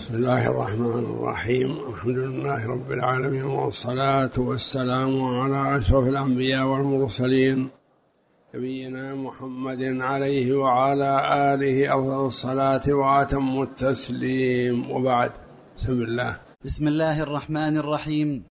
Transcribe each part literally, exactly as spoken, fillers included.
بسم الله الرحمن الرحيم. الحمد لله رب العالمين، والصلاة والسلام على أشرف الأنبياء والمرسلين نبينا محمد عليه وعلى آله أفضل الصلاة وأتم التسليم، وبعد. بسم الله. بسم الله الرحمن الرحيم.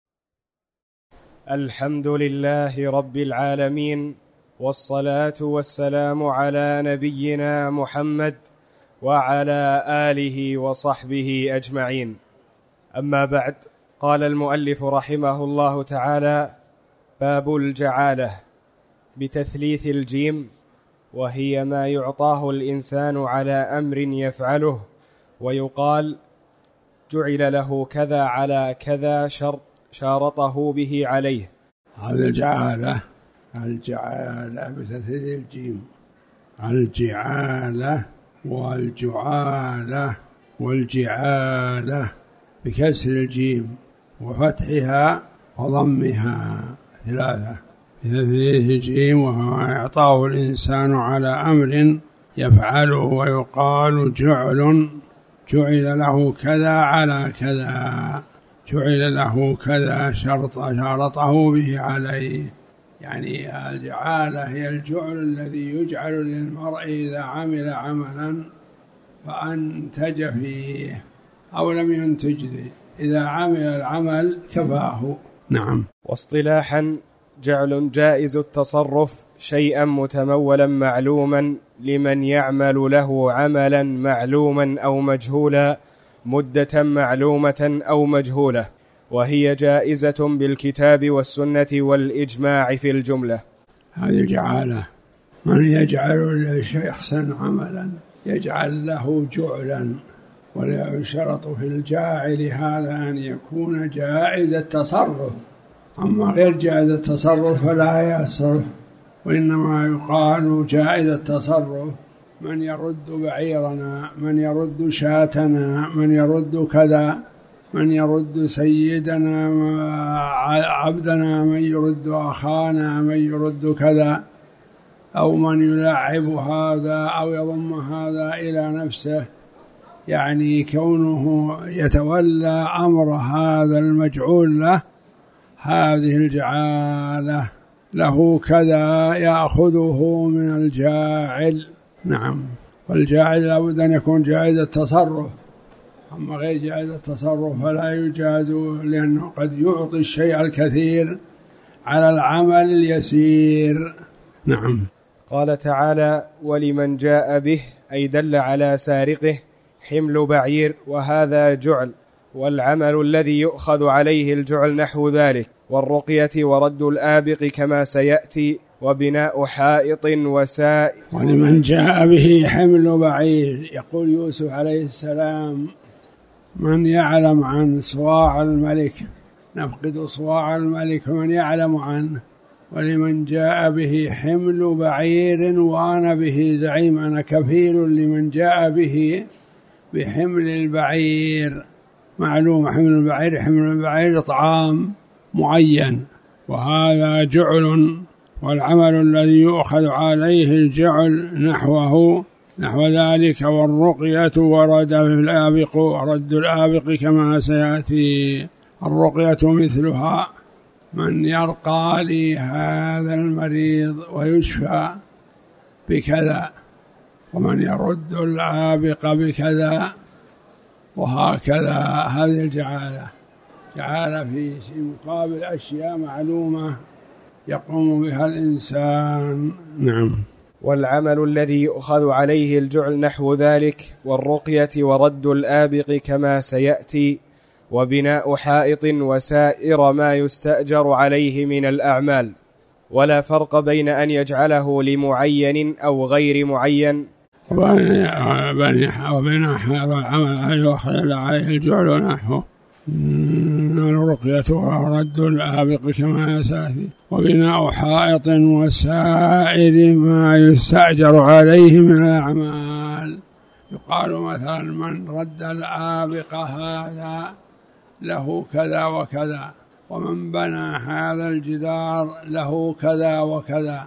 الحمد لله رب العالمين، والصلاة والسلام على نبينا محمد وعلى آله وصحبه أجمعين. أما بعد، قال المؤلف رحمه الله تعالى: باب الجعالة بتثليث الجيم، وهي ما يعطاه الإنسان على أمر يفعله ويقال جعل له كذا على كذا شرط شارطه به عليه. هذا الجعالة الجعالة بتثليث الجيم، الجعالة والجعالة والجعالة بكسر الجيم وفتحها وضمها ثلاثة. بتثليث الجيم وهو إعطاه الإنسان على أمر يفعله ويقال جعل جعل له كذا على كذا، جعل له كذا شرط شارطه به عليه. يعني الجعالة هي الجعل الذي يجعل للمرء إذا عمل عملا فأنتج فيه أو لم ينتج، إذا عمل العمل كفاه. نعم. واصطلاحا: جعل جائز التصرف شيئا متمولا معلوما لمن يعمل له عملا معلوما أو مجهولا مدة معلومة أو مجهولة، وهي جائزة بالكتاب والسنة والإجماع في الجملة. هذه الجعالة من يجعل لشخصا عملا يجعل له جعلا، ولا يشترط في الجاعل هذا أن يكون جائز التصرف، أما غير جائز التصرف فلا يصرف، وإنما يقال جائز التصرف من يرد بعيرنا، من يرد شاتنا، من يرد كذا، من يرد سيدنا عبدنا، من يرد أخانا، من يرد كذا، أو من يلاعب هذا أو يضم هذا إلى نفسه، يعني كونه يتولى أمر هذا المجعول له. هذه الجعالة له كذا يأخذه من الجاعل. نعم. والجاعل لابد أن يكون جائز التصرف، أما غير جائز التصرف فلا يجاز، لأنه قد يعطي الشيء الكثير على العمل اليسير. نعم. قال تعالى: ولمن جاء به، أي دل على سارقه، حمل بعير، وهذا جعل، والعمل الذي يؤخذ عليه الجعل نحو ذلك، والرقية ورد الآبق كما سيأتي، وبناء حائط وسائر. ولمن جاء به حمل بعير، يقول يوسف عليه السلام: من يعلم عن صواع الملك، نفقد صواع الملك، من يعلم عنه. ولمن جاء به حمل بعير وأنا به زعيم، أنا كفيل لمن جاء به بحمل البعير. معلوم حمل البعير، حمل البعير طعام معين، وهذا جعل، والعمل الذي يؤخذ عليه الجعل نحوه نحو ذلك. والرقية ورد الآبق ورد الآبق كما سيأتي. الرقية مثلها من يرقى لهذا المريض ويشفى بكذا، ومن يرد الآبق بكذا، وهكذا. هذه الجعالة جعالة في مقابل أشياء معلومة يقوم بها الإنسان. نعم. والعمل الذي يؤخذ عليه الجعل نحو ذلك، والرقية ورد الآبق كما سيأتي، وبناء حائط وسائر ما يستأجر عليه من الأعمال. ولا فرق بين أن يجعله لمعين أو غير معين. وبين حائط والعمل يؤخذ عليه الجعل نحو الرقية ورد الآبق كما سيأتي، وبناء حائط وسائر ما يستأجر عليه من الأعمال. يقال مثلا من رد الآبق هذا له كذا وكذا، ومن بنى هذا الجدار له كذا وكذا،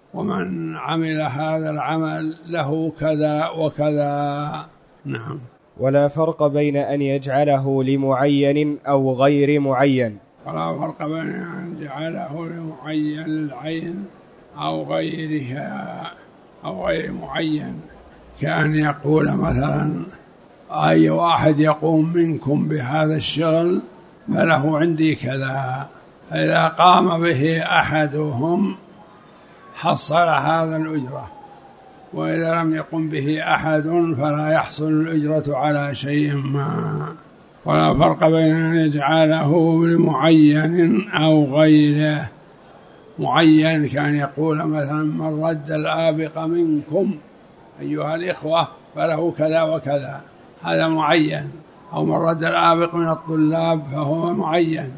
ومن عمل هذا العمل له كذا وكذا. نعم. ولا فرق بين أن يجعله لمعين أو غير معين. ولا فرق بين أن يجعله لمعين للعين أو غيرها أو غير معين، كأن يقول مثلا أي واحد يقوم منكم بهذا الشغل فله عندي كذا، فإذا قام به أحدهم حصل هذا الأجرة، وإذا لم يقم به أحد فلا يحصل الأجرة على شيء ما. ولا فرق بين أن يجعله لمعين أو غيره. معين كان يقول مثلا من رد الآبق منكم أيها الإخوة فله كذا وكذا، هذا معين، أو من رد الآبق من الطلاب فهو معين.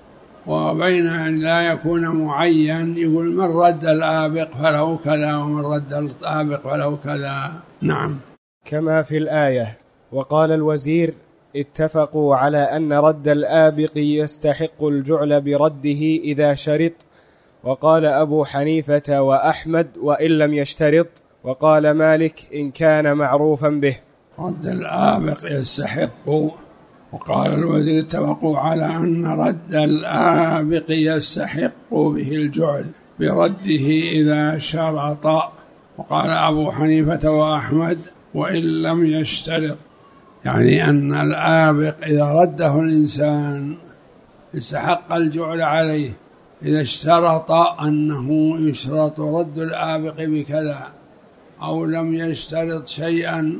وبين أن لا يكون معين يقول من رد الآبق فله كذا ومن رد الآبق فله كذا. نعم. كما في الآية: وقال الوزير اتفقوا على أن رد الآبق يستحق الجعل برده إذا شرط، وقال أبو حنيفة وأحمد وإن لم يشترط، وقال مالك إن كان معروفا به. رد الآبق يستحق، وقال الوزير اتفقوا على أن رد الآبق يستحق به الجعل برده إذا شرط، وقال أبو حنيفة وأحمد وإن لم يشترط، يعني أن الآبق إذا رده الإنسان استحق الجعل عليه إذا اشترط أنه يشترط رد الآبق بكذا، أو لم يشترط شيئا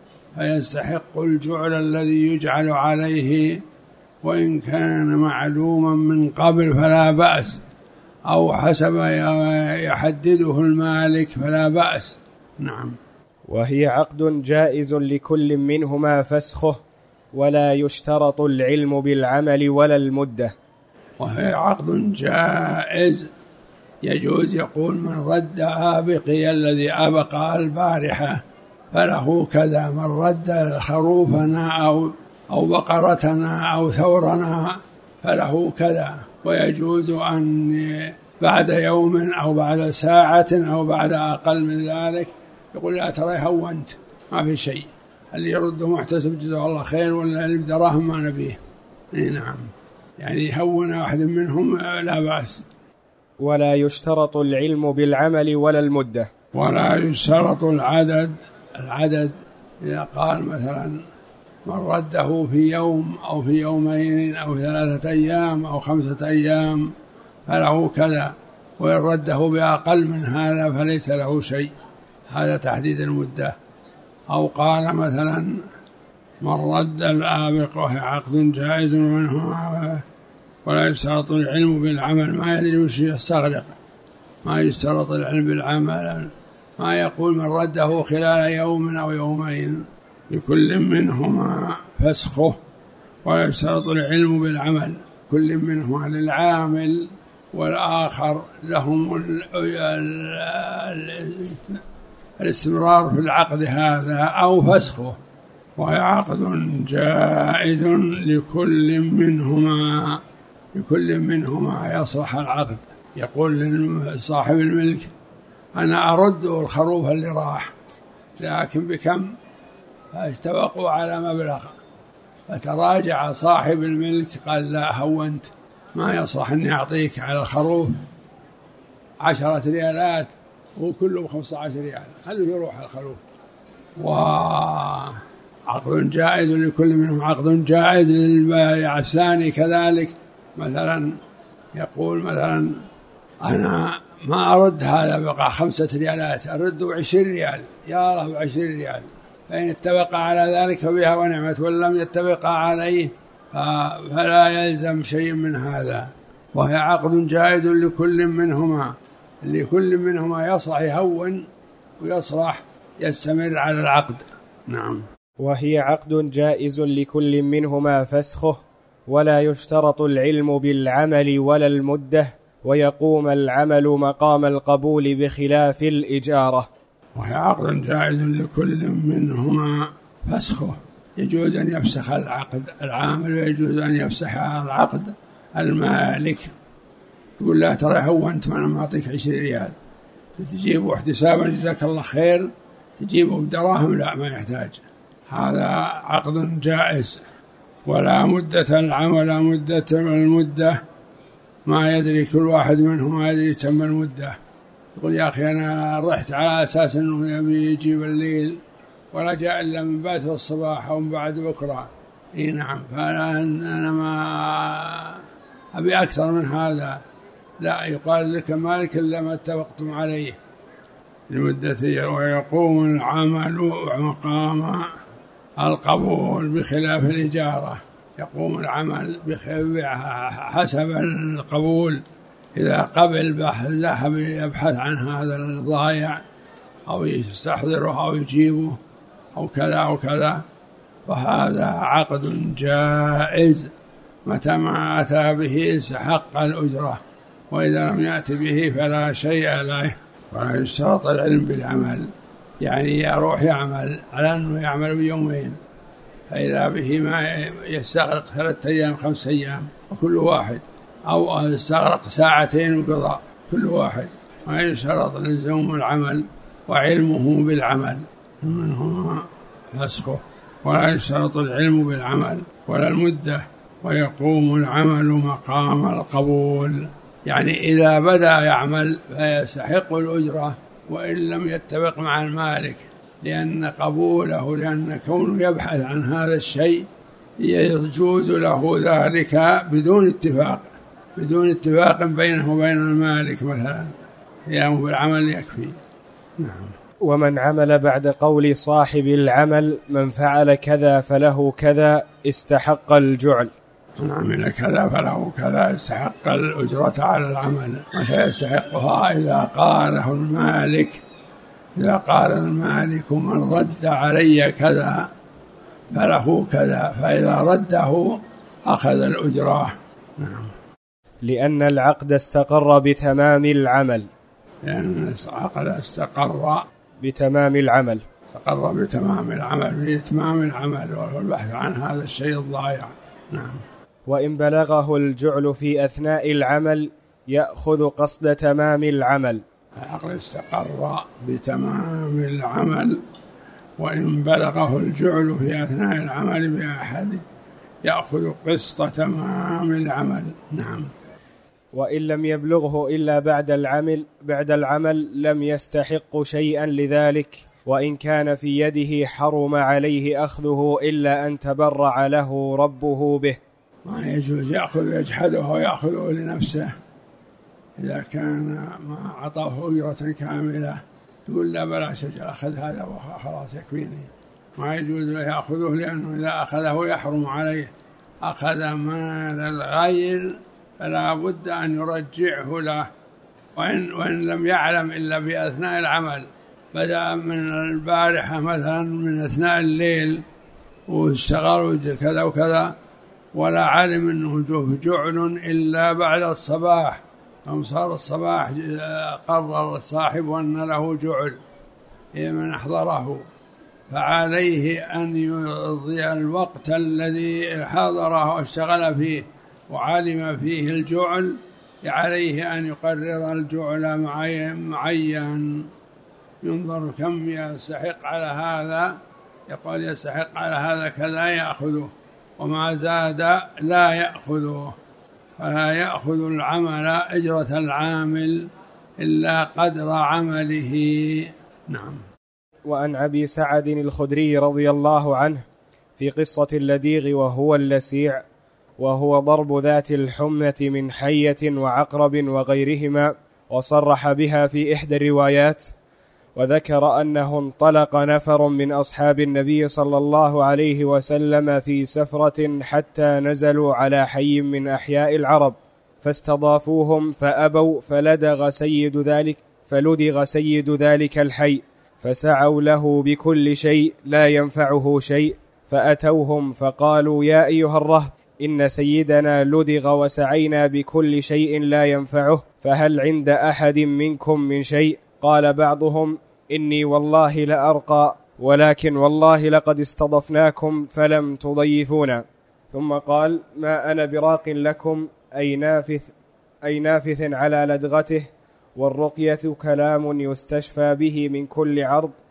فيستحق الجعل الذي يجعل عليه، وإن كان معلوما من قبل فلا بأس، أو حسب يحدده المالك فلا بأس. نعم. وهي عقد جائز لكل منهما فسخه، ولا يشترط العلم بالعمل ولا المدة. وهي عقد جائز يجوز يقول من رد آبقي الذي أبق البارحة فله كذا، من رد خروفنا أو أو بقرتنا أو ثورنا فله كذا. ويجوز أن بعد يوم أو بعد ساعة أو بعد أقل من ذلك يقول لا ترى هونت ما في شيء، اللي يرده محتسب جزاه الله خير، ولا اللي بدراهم ما نبيه. نعم، يعني هون واحد منهم لا بأس. ولا يشترط العلم بالعمل ولا المدة. ولا يشترط العدد العدد إذا قال مثلا من رده في يوم أو في يومين أو ثلاثة أيام أو خمسة أيام فله كذا، وإن رده بأقل من هذا فليس له شيء، هذا تحديد المدة. أو قال مثلا من رد الآبق وهي عقد جائز منه، ولا يشترط العلم بالعمل، ما يدري وش يستغرق، ما يشترط العلم بالعمل، ما يقول من رده خلال يوم أو يومين، لكل منهما فسخه. ولا يشترط العلم بالعمل، كل منهما للعامل والآخر لهم الاستمرار في العقد هذا أو فسخه. وهي عقد جائز لكل منهما لكل منهما يصلح العقد. يقول لصاحب الملك أنا أرد الخروف اللي راح، لكن بكم؟ فاستوقوا على مبلغ، فتراجع صاحب الملك قال لا هونت، ما يصلح أني أعطيك على الخروف عشرة ريالات وكله خمسة عشر ريال، خليه يروح الخروف. وعقد جائز لكل منهم عقد جائز للبائع الثاني كذلك. مثلا يقول مثلا أنا ما أرد هذا بقى خمسة ريالات، أرده عشرين ريال، يا الله بعشرين ريال، فإن اتفق على ذلك فبها ونعمت، وإن لم يتفق عليه فلا يلزم شيء من هذا. وهي عقد جائز لكل منهما، لكل منهما يصلح يهون ويصلح يستمر على العقد. نعم. وهي عقد جائز لكل منهما فسخه، ولا يشترط العلم بالعمل ولا المدة، ويقوم العمل مقام القبول بخلاف الإجارة. وهي عقد جائز لكل منهما فسخه، يجوز أن يفسخ العقد العامل ويجوز أن يفسخ العقد المالك. تقول لا ترى هونت ما أنا معطيك عشرين ريال، تجيبه احتسابا جزاك الله خير، تجيبه بدراهم لا ما يحتاج، هذا عقد جائز. ولا مدة العمل مدة المدة ما يدري كل واحد منهم ما يدري تم المدة. يقول يا أخي أنا رحت على أساس أنه يبي يجيب الليل ولا جاء إلا من بعد الصباح أو من بعد بكرة. إيه نعم، فأنا ما أبي أكثر من هذا. لا، يقال لك مالك إلا ما اتفقتم عليه المدة. ويقوم العمل مقام القبول بخلاف الإجارة. يقوم العمل حسب القبول. إذا قبل ذهب يبحث عن هذا الضائع أو يستحضره أو يجيبه أو كذا أو كذا، فهذا عقد جائز متى ما أتى به استحق الأجرة، وإذا لم يأتي به فلا شيء له. ولا يشترط العلم بالعمل، يعني يروح يعمل على أنه يعمل بيومين، فإذا به ما يستغرق ثلاثة أيام خمس أيام وكل واحد، أو يستغرق ساعتين وقضى كل واحد. ما يشترط لزوم العمل وعلمه بالعمل، منه فسخه. ولا يشترط العلم بالعمل ولا المدة. ويقوم العمل مقام القبول، يعني إذا بدأ يعمل فيستحق الأجرة وإن لم يتفق مع المالك، لأن قبوله لأن كونه يبحث عن هذا الشيء يجوز له ذلك بدون اتفاق بدون اتفاق بينه وبين المالك مثلا، قيامه بالعمل يكفي. نعم. ومن عمل بعد قول صاحب العمل من فعل كذا فله كذا استحق الجعل. من عمل كذا فله كذا استحق الأجرة على العمل. متى يستحقها؟ إذا قاله المالك إذا قال المالك من رد علي كذا فله كذا، فإذا رده أخذ الأجرة. نعم. لأن العقد استقر بتمام العمل. لأن العقد استقر بتمام العمل استقر بتمام العمل بإتمام العمل والبحث عن هذا الشيء الضائع. نعم. وإن بلغه الجعل في أثناء العمل يأخذ قصد تمام العمل. العقد استقر بتمام العمل، وإن بلغه الجعل في أثناء العمل بأحد يأخذ قسط تمام العمل. نعم. وإن لم يبلغه إلا بعد العمل بعد العمل لم يستحق شيئا لذلك، وإن كان في يده حرم عليه أخذه إلا أن تبرع له ربه به. ما يجوز يأخذ يجحده ويأخذه لنفسه. إذا كان ما أعطاه أجرة كاملة تقول لا بلاش أخذ هذا وخلاص يكفيني. ما يجوز له يأخذه، لأنه إذا أخذه يحرم عليه. أخذ مال الغير فلا بد أن يرجعه له، وإن, وإن لم يعلم إلا بأثناء العمل. بدأ من البارحة مثلا من أثناء الليل واشتغل كذا وكذا ولا علم أنه جعل إلا بعد الصباح، يوم صار الصباح قرر الصاحب أن له جعل من أحضره، فعليه أن يقضي الوقت الذي حضره واشتغل فيه وعلم فيه الجعل، عليه أن يقرر الجعل معين، ينظر كم يستحق على هذا، يقول يستحق على هذا كذا يأخذه، وما زاد لا يأخذه. فلا يأخذ العمل أجرة العامل إلا قدر عمله. نعم. وعن أبي سعد الخدري رضي الله عنه في قصة اللديغ وهو اللسيع، وهو ضرب ذات الحمة من حية وعقرب وغيرهما، وصرح بها في إحدى الروايات. وذكر أنه انطلق نفر من أصحاب النبي صلى الله عليه وسلم في سفرة حتى نزلوا على حي من أحياء العرب فاستضافوهم فأبوا، فلدغ سيد ذلك فلدغ سيد ذلك الحي، فسعوا له بكل شيء لا ينفعه شيء، فأتوهم فقالوا يا أيها الرهط إن سيدنا لدغ وسعينا بكل شيء لا ينفعه، فهل عند أحد منكم من شيء؟ قال بعضهم إني والله لأرقى، ولكن والله لقد استضفناكم فلم تضيفونا. ثم قال ما أنا براق لكم أي نافث, أي نافث على لدغته، والرقية كلام يستشفى به من كل عرض،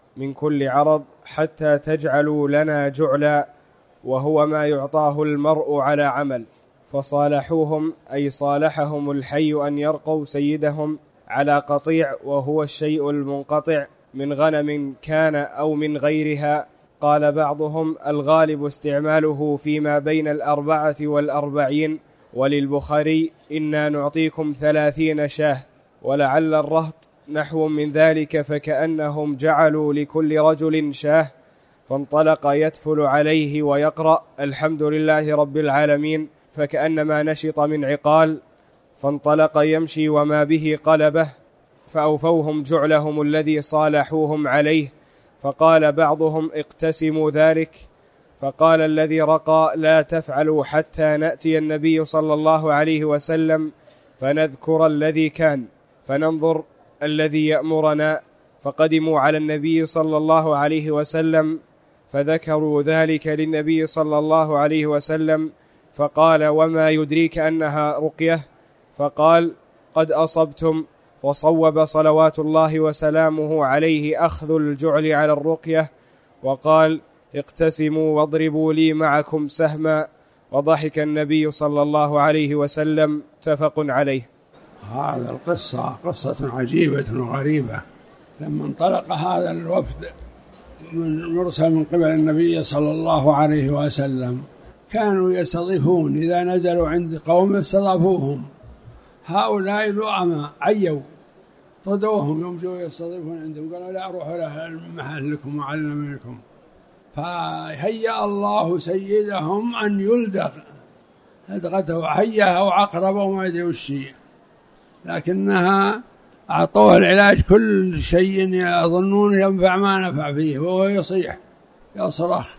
من كل عرض حتى تجعلوا لنا جعلا، وهو ما يعطاه المرء على عمل. فصالحوهم أي صالحهم الحي أن يرقوا سيدهم على قطيع، وهو الشيء المنقطع من غنم كان أو من غيرها. قال بعضهم الغالب استعماله فيما بين الأربعة والأربعين. وللبخاري إنا نعطيكم ثلاثين شاه، ولعل الرهط نحو من ذلك، فكأنهم جعلوا لكل رجل شاه. فانطلق يتفل عليه ويقرأ الحمد لله رب العالمين، فكأنما نشط من عقال. فانطلق يمشي وما به قلبه، فأوفوهم جعلهم الذي صالحوهم عليه. فقال بعضهم اقتسموا ذلك. فقال الذي رقى لا تفعلوا حتى نأتي النبي صلى الله عليه وسلم فنذكر الذي كان فننظر الذي يأمرنا. فقدموا على النبي صلى الله عليه وسلم فذكروا ذلك للنبي صلى الله عليه وسلم، فقال وما يدريك أنها رقية؟ فقال قد أصبتم. وصوب صلوات الله وسلامه عليه أخذ الجعل على الرقية، وقال اقتسموا واضربوا لي معكم سهما. وضحك النبي صلى الله عليه وسلم، متفق عليه. هذا القصة قصة عجيبة وغريبة. لما انطلق هذا الوفد من مرسل من قبل النبي صلى الله عليه وسلم كانوا يستضيفون، إذا نزلوا عند قوم استضافوهم. هؤلاء لؤماء عيوا طردوهم، يوم جو يستضيفون عندهم قالوا لا أروح إلى محلكم وعلنا منكم. فهيأ الله سيدهم أن يلدغ، لدغته حية أو عقربة وما يدري وشي، لكنها أعطوه العلاج كل شيء يظنون ينفع ما نفع فيه، وهو يصيح يصرخ.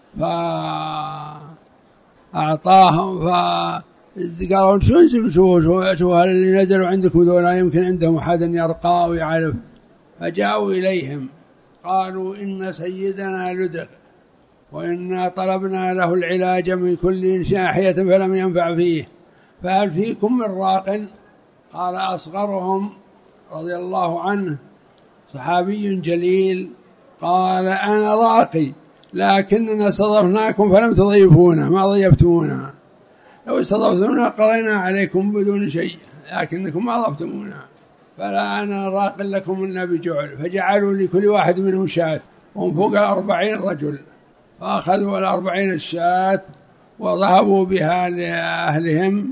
فأعطاهم فقالوا شو انتم شو شو هل اللي نزلوا عندكم ذولا يمكن عندهم أحد يرقى ويعرف. فجاءوا إليهم قالوا إن سيدنا لدغ وإنا طلبنا له العلاج من كل شاحية فلم ينفع فيه، فهل فيكم من راق؟ قال أصغرهم رضي الله عنه صحابي جليل قال أنا راقي، لكننا استضفناكم فلم تضيفونا، ما ضيفتمونا، لو استضفتمونا قضينا عليكم بدون شيء، لكنكم ما ضفتمونا، فلا أنا راق لكم منا بجعل. فجعلوا لكل واحد منهم شاة، وهم فوق الأربعين رجل، فأخذوا الأربعين الشاة وذهبوا بها لأهلهم.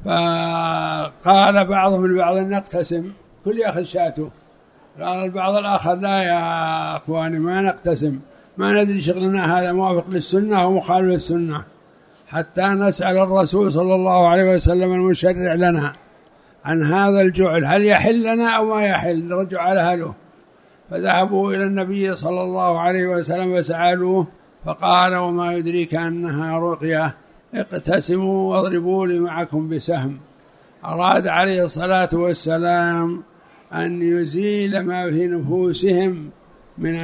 فقال بعضهم لبعض نقتسم، كل يأخذ شاته. قال البعض الآخر لا يا أخواني ما نقتسم، ما ندري شغلنا هذا موافق للسنة ومخالف للسنة، حتى نسأل الرسول صلى الله عليه وسلم المشرع لنا عن هذا الجعل، هل يحل لنا أو ما يحل، نرجع على أهله. فذهبوا إلى النبي صلى الله عليه وسلم فسألوه، فقال وما يدريك أنها رقية، اقتسموا واضربوا لي معكم بسهم. أراد عليه الصلاة والسلام أن يزيل ما في نفوسهم من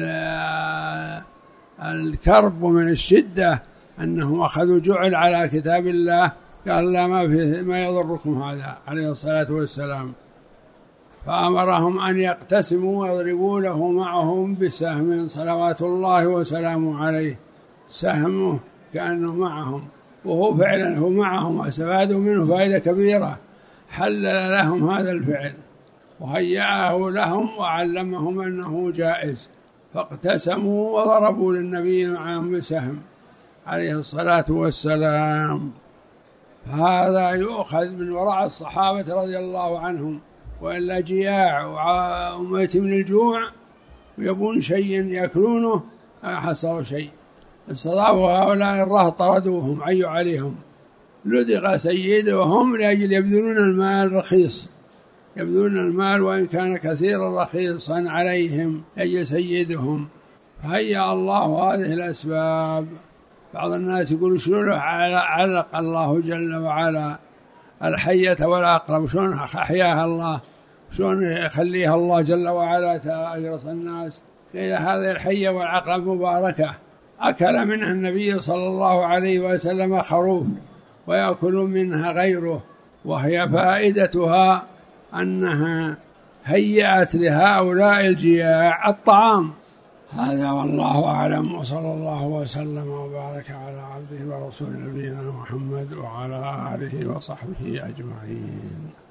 الكرب ومن الشدة، أنهم أخذوا جعل على كتاب الله. قال لا ما, في ما يضركم هذا عليه الصلاة والسلام. فأمرهم أن يقتسموا ويضربوا له معهم بسهم صلوات الله وسلامه عليه. سهمه كأنه معهم، وهو فعلا هو معهم، واستفادوا منه فائدة كبيرة، حلل لهم هذا الفعل وهيأه لهم وعلمهم أنه جائز. فاقتسموا وضربوا للنبي معهم بسهم عليه الصلاة والسلام. هذا يؤخذ من وراء الصحابة رضي الله عنهم، وإلا جياع وميت من الجوع ويبون شيء يأكلونه حصلوا شيء. استضافوا هؤلاء الرهط طردوهم عيوا عليهم، لدغ سيدهم لأجل يبذلون المال رخيص، يبذلون المال وإن كان كثيرا رخيصا عليهم أي سيدهم. فهيأ الله هذه الأسباب. بعض الناس يقولوا شلون علق الله جل وعلا الحية والعقرب، شلون أحياها الله، شلون يخليها الله جل وعلا تأجرس الناس. قيل هذه الحية والعقرب مباركة، أكل منها النبي صلى الله عليه وسلم خروف ويأكل منها غيره، وهي فائدتها أنها هيأت لهؤلاء الجياع الطعام، هذا والله أعلم، وصلى الله وسلم وبارك على عبده ورسول نبينا محمد وعلى آله وصحبه أجمعين.